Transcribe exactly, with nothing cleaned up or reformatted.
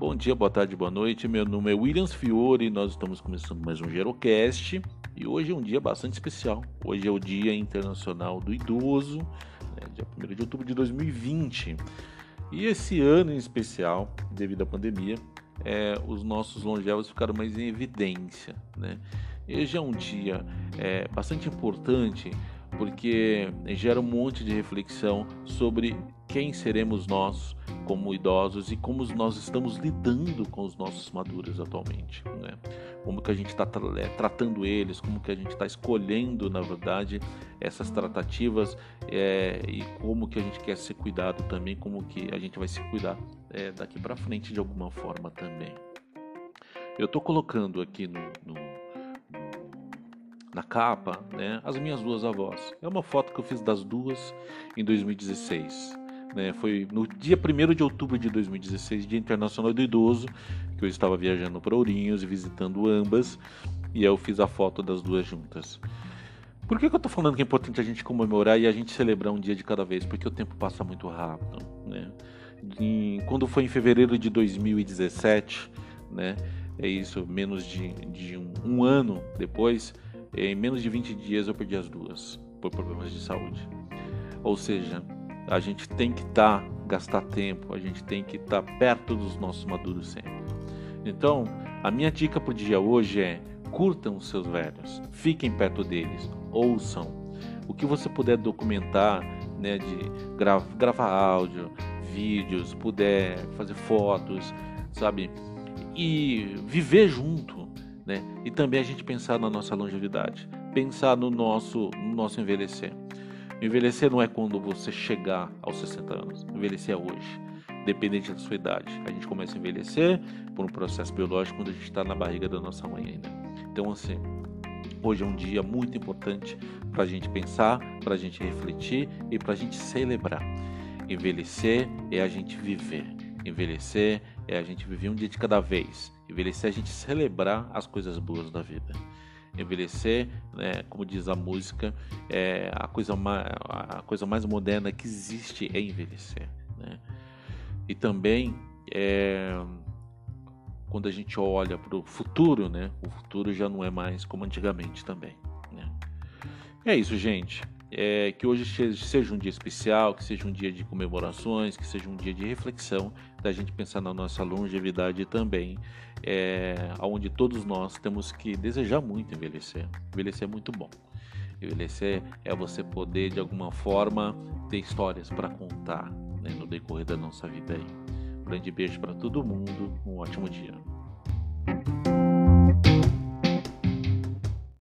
Bom dia, boa tarde, boa noite. Meu nome é Williams Fiore, nós estamos começando mais um Gerocast e hoje é um dia bastante especial. Hoje é o Dia Internacional do Idoso, né, dia primeiro de outubro de dois mil e vinte. E esse ano em especial, devido à pandemia, é, os nossos longevos ficaram mais em evidência, né? Hoje é um dia é, bastante importante porque gera um monte de reflexão sobre quem seremos nós como idosos e como nós estamos lidando com os nossos maduros atualmente, né? Como que a gente está tra- é, tratando eles, como que a gente está escolhendo, na verdade, essas tratativas é, e como que a gente quer ser cuidado também, como que a gente vai se cuidar é, daqui para frente de alguma forma também. Eu estou colocando aqui no, no na capa, né, as minhas duas avós. É uma foto que eu fiz das duas em dois mil e dezesseis. Né, foi no dia primeiro de outubro de dois mil e dezesseis, Dia Internacional do Idoso, que eu estava viajando para Ourinhos e visitando ambas, e eu fiz a foto das duas juntas. Por que, que eu estou falando que é importante a gente comemorar e a gente celebrar um dia de cada vez? Porque o tempo passa muito rápido. Né? Em, quando foi em fevereiro de dois mil e dezessete, né, é isso, menos de, de um, um ano depois, em menos de vinte dias eu perdi as duas por problemas de saúde. Ou seja, a gente tem que estar, tá, gastar tempo, a gente tem que estar tá perto dos nossos maduros sempre. Então, a minha dica para o dia hoje é: curtam os seus velhos, fiquem perto deles, ouçam. O que você puder documentar, né, de gra- gravar áudio, vídeos, puder fazer fotos, sabe? E viver junto. Né? E também a gente pensar na nossa longevidade, pensar no nosso, no nosso envelhecer. Envelhecer não é quando você chegar aos sessenta anos, envelhecer é hoje, dependente da sua idade. A gente começa a envelhecer por um processo biológico quando a gente está na barriga da nossa mãe ainda. Então, assim, hoje é um dia muito importante para a gente pensar, para a gente refletir e para a gente celebrar. Envelhecer é a gente viver. Envelhecer é a gente viver um dia de cada vez. Envelhecer é a gente celebrar as coisas boas da vida. Envelhecer, né, como diz a música, é a coisa mais, a coisa mais moderna que existe é envelhecer. Né? E também, é, quando a gente olha para o futuro, né, o futuro já não é mais como antigamente também. Né? É isso, gente. É, que hoje seja um dia especial, que seja um dia de comemorações, que seja um dia de reflexão, da gente pensar na nossa longevidade também, é, onde todos nós temos que desejar muito envelhecer. Envelhecer é muito bom. Envelhecer é você poder, de alguma forma, ter histórias para contar, né, no decorrer da nossa vida aí. Um grande beijo para todo mundo, um ótimo dia.